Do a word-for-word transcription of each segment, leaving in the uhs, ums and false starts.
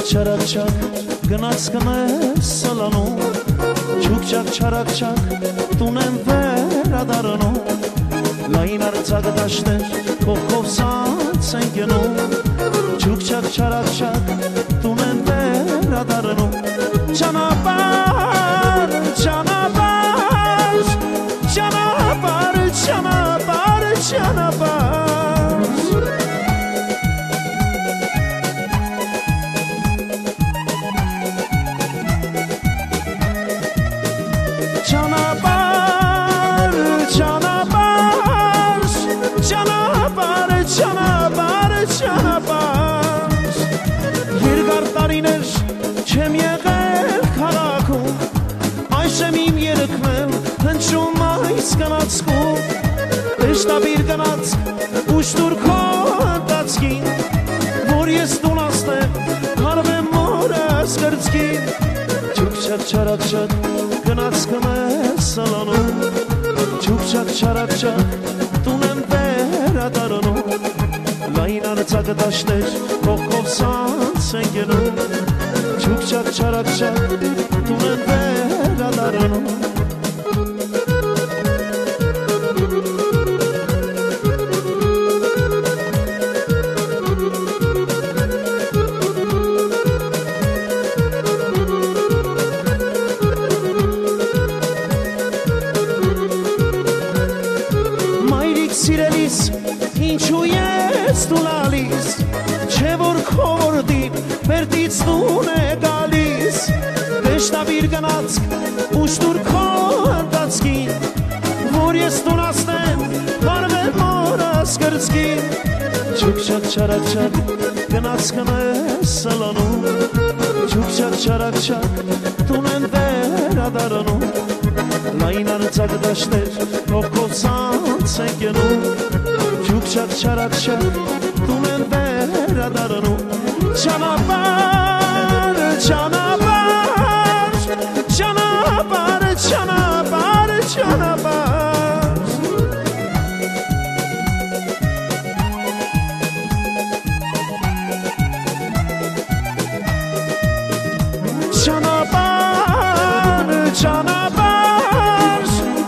չարակ-չակ գնաց կնես սլանում Չուկ-չակ չարակ-չակ տուն եմ վերադարնում Լայն արցակը դաշտեր կողքով սանց են գնում Չուկ-չակ չարակ-չակ տուն եմ վերադարնում Ճանապար, ճանապար, ճանապար, ճանապար, ճանապար Ճանապար, ճանապար, ճանապար, ճանապար, ճանապար Երկար տարիներ չեմ եղել քաղաքում Այս եմ իմ երգնել հնչում այս գնացքում Էշտաբիր գնացք ուշտուր քո ընթացքին Որ ես տունաստեմ հարվեմ մորս կրծքին Չուկ-չակ չարակ-չակ գնաց կնես սլանում Չուկ-չակ չարակ-չակ տուն եմ վերադարնում Լայն արցակը դաշտեր կողքով սանց են գնում Չուկ-չակ չարակ-չակ տուն եմ վերադարնում Սիրելիս, ինչու ես դու լալիս, չէ որ քո որդին վերդից տուն է գալիս, դեշտաբիր գնացք ուշտուր քո ընթացքին, որ ես տունաստեմ հարվեմ մորս կրծքին, չուկ-չակ չարակ-չակ գնաց կնես սլանում, չուկ-չակ չարակ-չակ տուն եմ վերադարնում, լայն արցակը դաշտեր կողքով սանց են գնում Չուկ-չակ չարակ-չակ տուն եմ վերադարնում Ճանապար, ճանապար, ճանապար, ճանապար, ճանապար Ճանապար, ճանապար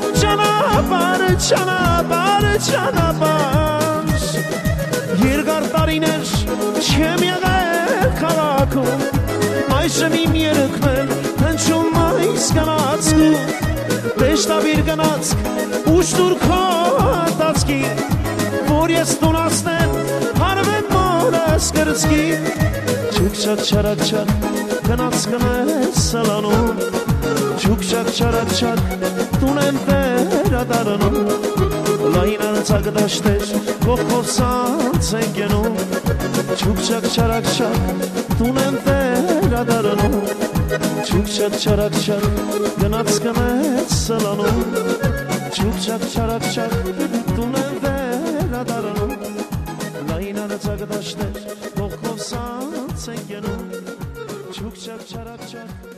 Ճանապար, ճանապար Երկար տարիներ չեմ եղել քաղաքում Այս եմ իմ երգնել հնչում այս գնացքում Դեշտաբիր գնացք ուշտուր քո ընթացքին Որ ես տունաստեմ հարվեմ մորս կրծքին Չուկ-չակ չարակ-չակ գնաց կնես սլանում Չուկ-չակ չարակ-չակ տուն եմ վերադարնում Լայն արցակը դաշտեր կողքով սանց են գնում Չուկ-չակ չարակ-չակ տուն եմ վերադարնում Չուկ-չակ չարակ-չակ գնաց կնես սլանում Չուկ-չակ չարակ-չակ տուն եմ վերադարնում Լայն արցակը դաշտեր կողքով սանց են գնում Չուկ-չակ չարակ-չակ